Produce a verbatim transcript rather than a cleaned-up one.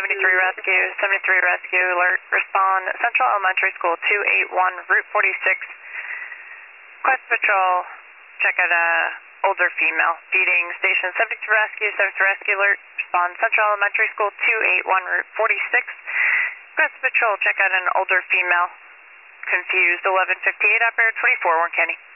seventy-three Rescue, seventy-three Rescue, alert, respond, Central Elementary School, two eight one, Route forty-six, Quest Patrol, check out a older female, feeding station seventy-three Rescue, seventy-three Rescue, alert, respond, Central Elementary School, two eight one, Route forty-six, Quest Patrol, check out an older female, confused, eleven fifty-eight, operator twenty-four, Warren County.